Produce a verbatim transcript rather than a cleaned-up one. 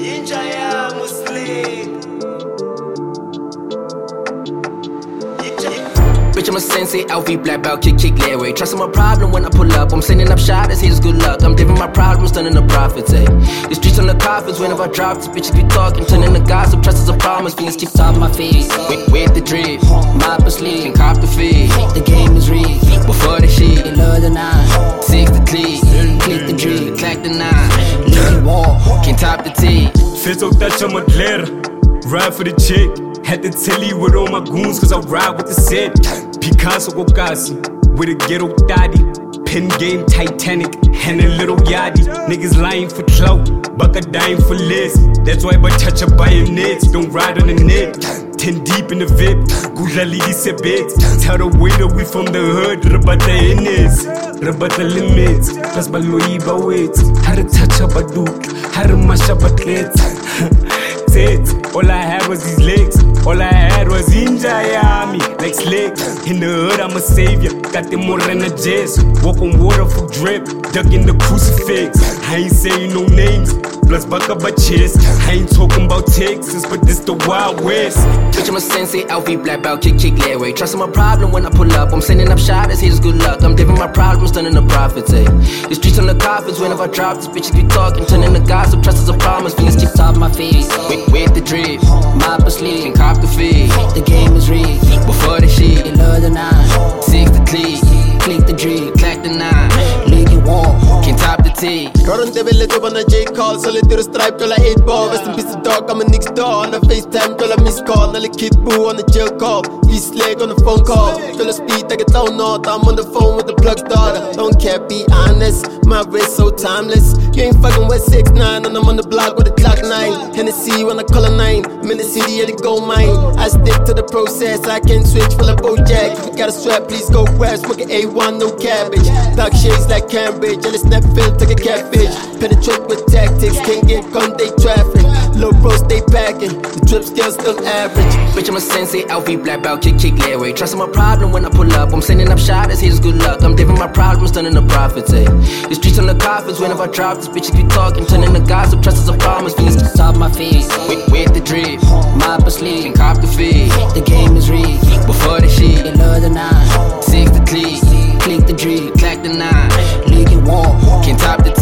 Inja yangu slick. Bitch, I'm a sensei, L V black belt, kick, kick, Larry. Trust I'm a problem when I pull up. I'm sending up shotters, haters, good luck. I'm living my problems, turning to profits, eh. The streets on the coffins, whenever I drop, these bitches be talking, turning to gossip. Trust is a promise, things keep top my feet. With, with the drip, mop asleep, and cop the feed. The game is rigged, before the shit. They love the nine, six the cleat, click the drip, clack the nine. Look wall, can't top the T. Feel so touch on my glitter, ride for the chick. Had to tell you with all my goons, cause I ride with the set. Picasso Gokasi, with a ghetto daddy. Pen game Titanic, and a little yachty. Niggas lying for clout, buck a dying for less. That's why I touch a bayonets, don't ride on the net. Ten deep in the V I P, Gulali Sebet. Tell the waiter we from the hood, Rabata Ines, Rabata limits. Plus Baloiba waits, how to touch a baduk, how to mash up a all I had was these legs, all I had was Inja Yami, like slick. In the hood, I'm a savior, got them morena jazz. Walk on water for drip, duck in the crucifix. I ain't saying no names, plus buck up my chest. I ain't talking about Texas, but this the Wild West. Bitch, I'm a sensei, L V black belt, kick, kick, Larry. Trust I'm a problem when I pull up. I'm sending up shotters, haters, good luck. I'm living my problems, turning to profits, eh. The streets on the coffins, whenever I drop, these bitches be talking, turning to gossip. Trust is a promise, things keep top my feet. With, with the drip, mop asleep, and cop the feed. The game is rigged, before the shit. They love the nine, six the cleat, click the drip, clack the nine. League you want, can't top the T. Run the village up on a J call, so let the stripe, girl, I eight ball. Rest in peace, the dog, I'm a next door. On the FaceTime, girl, I miss call. Now the kid boo on the jail call. East leg on the phone call. Girl, I speed, I get down north. I'm on the phone with the plug's daughter. Don't care, be honest. My wrist so timeless. You ain't fucking with six nine, and I'm on the block with a Glock nine. Hennessy when I call a nine. I'm in the city at the gold mine. I stick to the process, I can switch full of Bojack. If you got a strap, please go grab. Smoking A one, no cabbage. Dark shades like Cambridge. Jealous Netflix, take a catfish. Penetrate with tactics, can't get gun day traffic. Low bro, stay packing. The drip scale still average. Bitch, I'm a sensei, L V black belt, kick, kick, Larry. Trust I'm a problem when I pull up. I'm sending up shotters, haters, good luck. I'm living my problems, turning to profits, eh. The streets on the coffins, whenever I drop, these bitches be talking, turning to gossip. Trust is a promise, things keep top my feet. With, with the drip, mop asleep, and cop the feed. The game is rigged, before the shit. They love the nine, six the cleat, click the drip, clack the nine. League you want, can't top the